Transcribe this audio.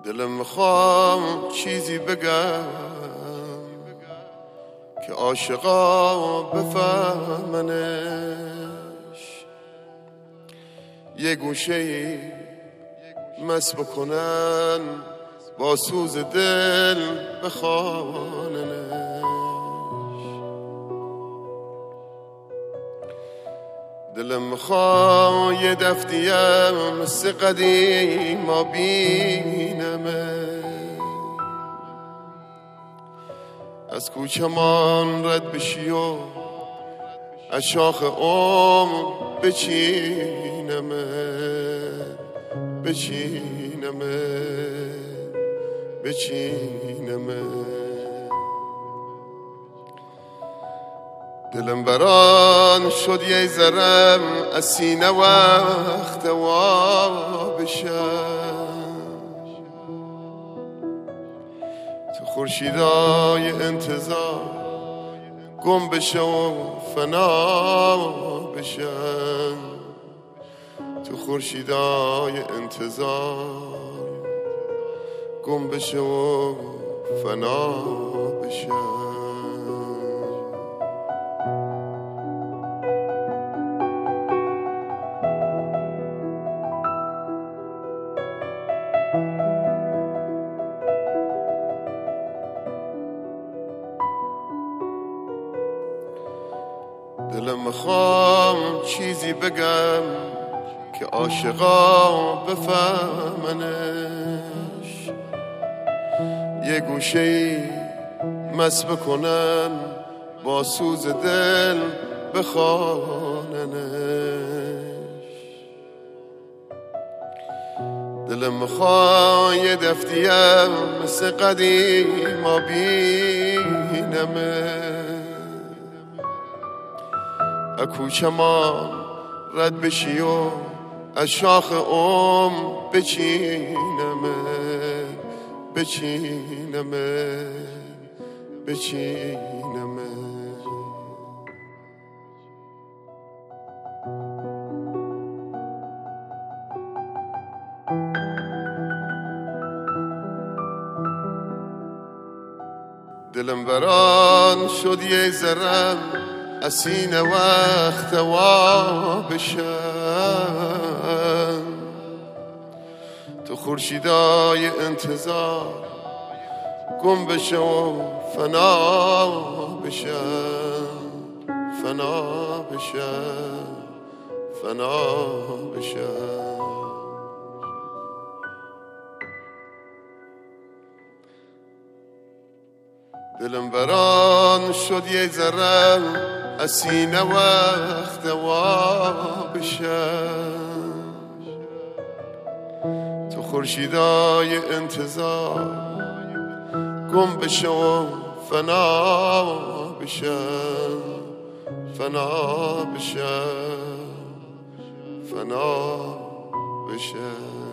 دلم میخوام چیزی بگم که عاشقا بفهمنش، یه گوشه‌ای مست بکنن با سوز دل بخواننش. دلم میخوام یه دفتیم مثل قدیما بینمه، از کوچمان رد بشی و از شاخ بچینمه بچینمه. دلم بران شد یه ذرم از سینه وقت وا بشم، تو خورشیدای انتظار گم بشه و فنا بشم، تو خورشیدای انتظار گم بشه و فنا بشم. دلم میخوام چیزی بگم که عاشقا بفهمنش، یه گوشه‌ای مست بکنن با سوز دل بخواننش. دلم میخوام یه دفتیم مثل قدیما بینمه، از کوچمان رد بشی و از شاخ بچینمه. دلم بران شد یه ذرم از سینه وقت وا بشم، تو خورشیدای انتظار گم بشه و فنا بشم. دلم بران شد یه ذرم از سینه وقت وا بشم، تو خورشیدای انتظار گم بشه و فنا بشم.